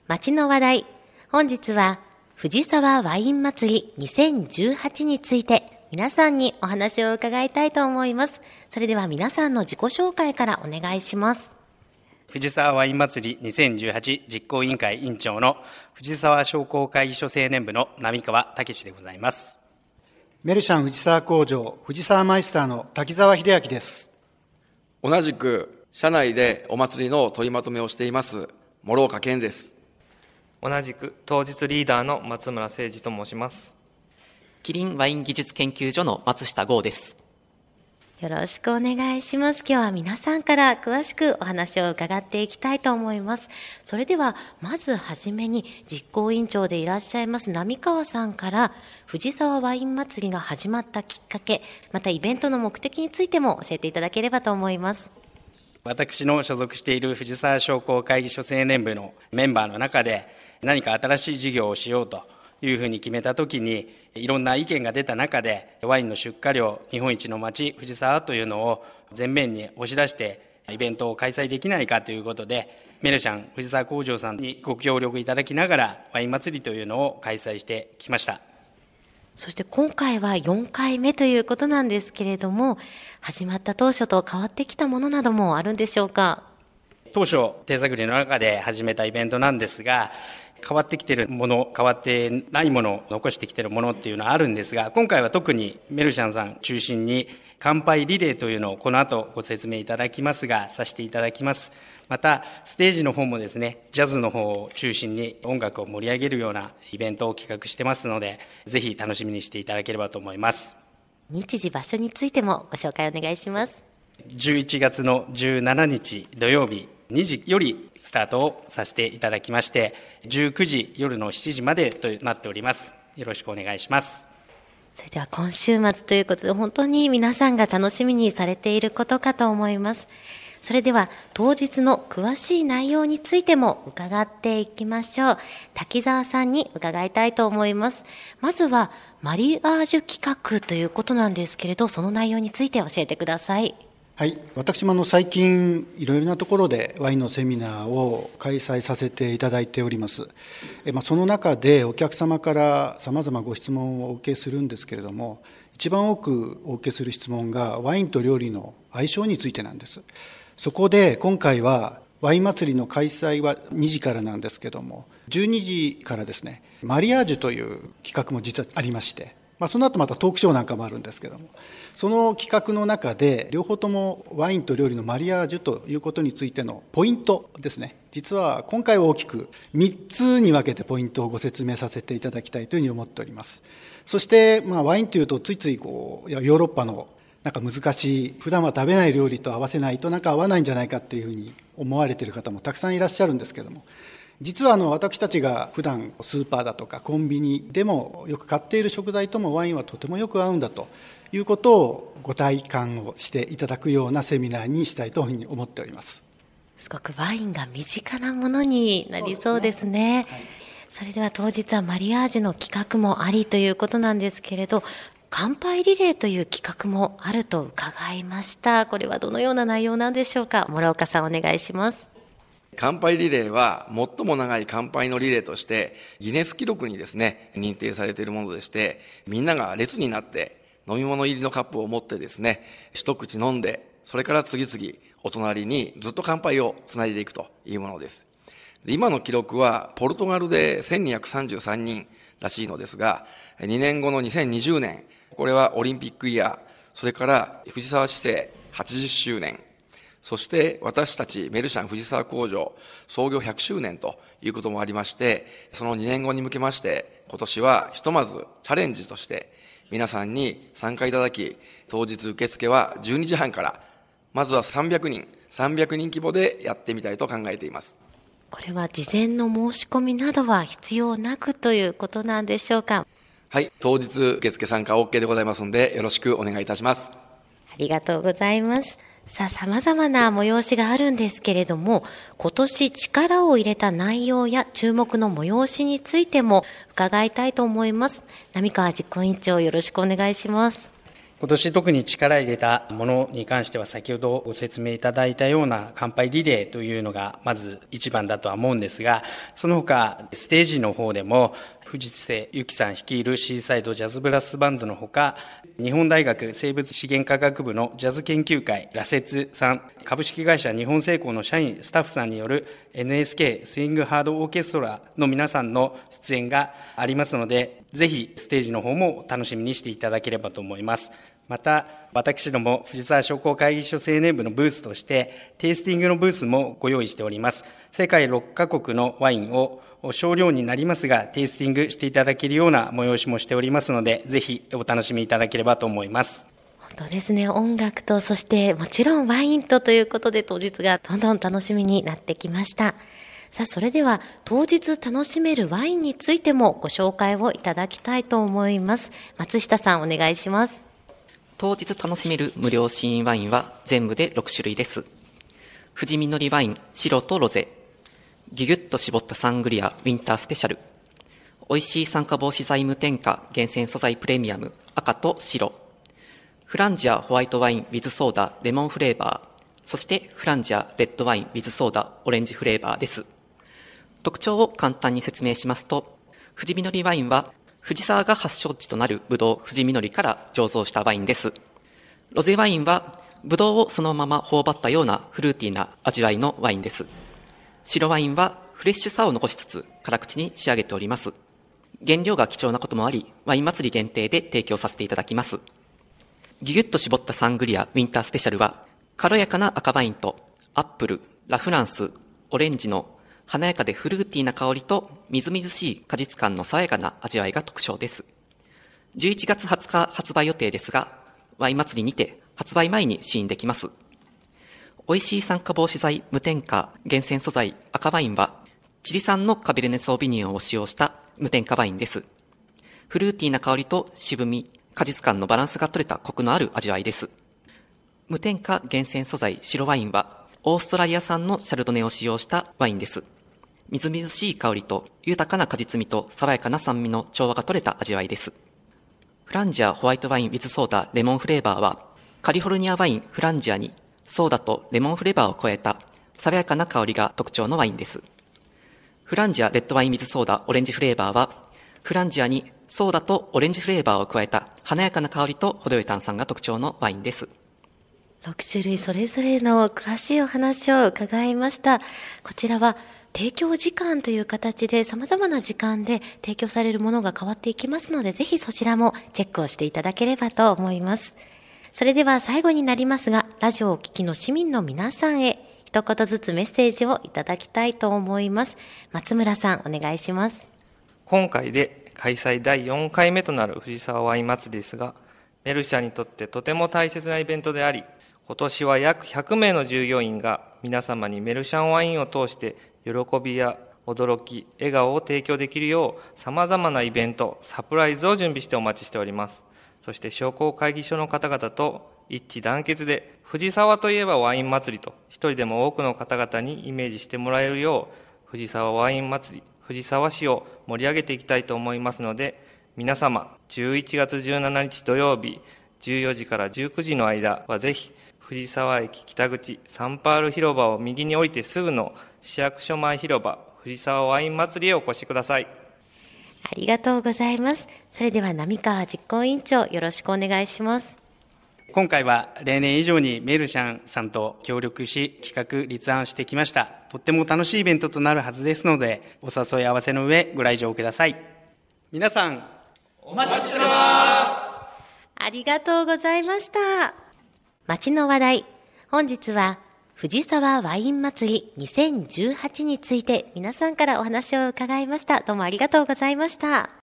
街の話題。本日は藤沢ワイン祭り2018について皆さんにお話を伺いたいと思います。それでは皆さんの自己紹介からお願いします。 藤沢ワイン祭り2018実行委員会委員長の藤沢商工会議所青年部の並川武でございます。 メルシャン藤沢工場藤沢マイスターの滝沢秀明です。 同じく社内でお祭りの取りまとめをしています諸岡健です。 同じく当日リーダーの松村誠二と申します。 キリンワイン技術研究所の松下剛です。 よろしくお願いします。今日は皆さんから詳しくお話を伺っていきたいと思います。それではまずはじめに実行委員長でいらっしゃいます並川さんから藤沢ワイン祭りが始まったきっかけ、またイベントの目的についても教えていただければと思います。 私の所属している藤沢商工会議所青年部のメンバーの中で何か新しい事業をしようというふうに決めたときに、いろんな意見が出た中でワインの出荷量日本一の町藤沢というのを前面に押し出してイベントを開催できないかということで、メルシャン藤沢工場さんにご協力いただきながらワイン祭りというのを開催してきました。 そして今回は4回目ということなんですけれども、始まった当初と変わってきたものなどもあるんでしょうか。 当初手探りの中で始めたイベントなんですが、変わってきているもの、変わってないもの、残してきているものっていうのはあるんですが、今回は特にメルシャンさん中心に乾杯リレーというのをこの後ご説明いただきますが、させていただきます。またステージの方もですね、ジャズの方を中心に音楽を盛り上げるようなイベントを企画してますので、ぜひ楽しみにしていただければと思います。 日時場所についてもご紹介お願いします。 11月の17日土曜日2時よりスタートをさせていただきまして、19時夜の7時までとなっております。よろしくお願いします。 それでは今週末ということで、本当に皆さんが楽しみにされていることかと思います。それでは当日の詳しい内容についても伺っていきましょう。滝沢さんに伺いたいと思います。まずはマリアージュ企画ということなんですけれど、その内容について教えてください。 はい、私も最近いろいろなところでワインのセミナーを開催させていただいております。その中でお客様からさまざまご質問をお受けするんですけれども、一番多くお受けする質問がワインと料理の相性についてなんです。そこで今回はワイン祭りの開催は2時からなんですけども、12時からですね、マリアージュという企画も実はありまして、その後またトークショーなんかもあるんですけども、その企画の中で両方ともワインと料理のマリアージュということについてのポイントですね、実は今回は大きく3つに分けてポイントをご説明させていただきたいというふうに思っております。そしてワインというとついついヨーロッパのなんか難しい、普段は食べない料理と合わせないとなんか合わないんじゃないかっていうふうに思われている方もたくさんいらっしゃるんですけども、実は私たちが普段スーパーだとかコンビニでもよく買っている食材ともワインはとてもよく合うんだということをご体感をしていただくようなセミナーにしたいというふうに思っております。 すごくワインが身近なものになりそうですね。はい、それでは当日はマリアージュの企画もありということなんですけれど、乾杯リレーという企画もあると伺いました。これはどのような内容なんでしょうか。諸岡さんお願いします。 乾杯リレーは最も長い乾杯のリレーとしてギネス記録にですね認定されているものでして、みんなが列になって飲み物入りのカップを持ってですね一口飲んで、それから次々お隣にずっと乾杯をつないでいくというものです。今の記録はポルトガルで1233人らしいのですが、2年後の2020年、これはオリンピックイヤー、それから藤沢市政80周年、そして私たちメルシャン藤沢工場創業100周年ということもありまして、その2年後に向けまして今年はひとまずチャレンジとして皆さんに参加いただき、当日受付は12時半からまずは300人規模でやってみたいと考えています。 これは事前の申し込みなどは必要なくということなんでしょうか。 はい、当日受付参加 OK でございますのでよろしくお願いいたします。 ありがとうございます。さあ、様々な催しがあるんですけれども、今年力を入れた内容や注目の催しについても伺いたいと思います。並川実行委員長、よろしくお願いします。 今年特に力入れたものに関しては、先ほどご説明いただいたような乾杯リレーというのがまず一番だとは思うんですが、その他ステージの方でも藤瀬由紀さん率いるシーサイドジャズブラスバンドのほか、日本大学生物資源科学部のジャズ研究会羅刹さん、株式会社日本製鋼の社員スタッフさんによる NSK スイングハードオーケストラの皆さんの出演がありますので、ぜひステージの方も楽しみにしていただければと思います。また、私ども藤沢商工会議所青年部のブースとして、テイスティングのブースもご用意しております。世界6カ国のワインを少量になりますが、テイスティングしていただけるような催しもしておりますので、ぜひお楽しみいただければと思います。 本当ですね。音楽と、そしてもちろんワインということで、当日がどんどん楽しみになってきました。さあ、それでは当日楽しめるワインについてもご紹介をいただきたいと思います。松下さん、お願いします。 当日楽しめる無料試飲ワインは全部で6種類です。富士実りワイン白とロゼ、ギュギュッと絞ったサングリアウィンタースペシャル、美味しい酸化防止剤無添加厳選素材プレミアム赤と白、フランジアホワイトワインウィズソーダレモンフレーバー、そしてフランジアレッドワインウィズソーダオレンジフレーバーです。特徴を簡単に説明しますと、富士実りワインは藤沢が発祥地となるブドウ富士実りから醸造したワインです。ロゼワインはブドウをそのまま頬張ったようなフルーティーな味わいのワインです。白ワインはフレッシュさを残しつつ辛口に仕上げております。原料が貴重なこともあり、ワイン祭り限定で提供させていただきます。ギュギュッと絞ったサングリアウィンタースペシャルは、軽やかな赤ワインとアップル、ラフランス、オレンジの華やかでフルーティーな香りとみずみずしい果実感の爽やかな味わいが特徴です。11月20日発売予定ですが、ワイン祭りにて発売前に試飲できます。美味しい酸化防止剤無添加厳選素材赤ワインは、チリ産のカベルネソービニオンを使用した無添加ワインです。フルーティーな香りと渋み、果実感のバランスが取れたコクのある味わいです。無添加厳選素材白ワインは、オーストラリア産のシャルドネを使用したワインです。みずみずしい香りと豊かな果実味と爽やかな酸味の調和が取れた味わいです。フランジアホワイトワインウィズソーダレモンフレーバーは、カリフォルニアワインフランジアにソーダとレモンフレーバーを加えた爽やかな香りが特徴のワインです。フランジアレッドワインウィズソーダオレンジフレーバーは、フランジアにソーダとオレンジフレーバーを加えた華やかな香りと程よい炭酸が特徴のワインです。 6種類それぞれの詳しいお話を伺いました。こちらは提供時間という形で様々な時間で提供されるものが変わっていきますので、ぜひそちらもチェックをしていただければと思います。それでは最後になりますが、ラジオをお聞きの市民の皆さんへ一言ずつメッセージをいただきたいと思います。松村さん、お願いします。 今回で開催第4回目となる藤沢ワイン祭りですが、メルシャにとってとても大切なイベントであり、今年は約100名の従業員が皆様にメルシャンワインを通して喜びや驚き、笑顔を提供できるよう様々なイベント、サプライズを準備してお待ちしております。そして商工会議所の方々と一致団結で、藤沢といえばワイン祭りと一人でも多くの方々にイメージしてもらえるよう、藤沢ワイン祭り、藤沢市を盛り上げていきたいと思いますので、皆様11月17日土曜日14時から19時の間はぜひ藤沢駅北口サンパール広場を右に降りてすぐの市役所前広場藤沢ワイン祭りへお越しください。 ありがとうございます。それでは並川実行委員長、よろしくお願いします。 今回は例年以上にメルシャンさんと協力し企画立案してきました。とっても楽しいイベントとなるはずですので、お誘い合わせの上ご来場ください。皆さんお待ちしてます。 ありがとうございました。街の話題、本日は藤沢ワイン祭り2018について皆さんからお話を伺いました。どうもありがとうございました。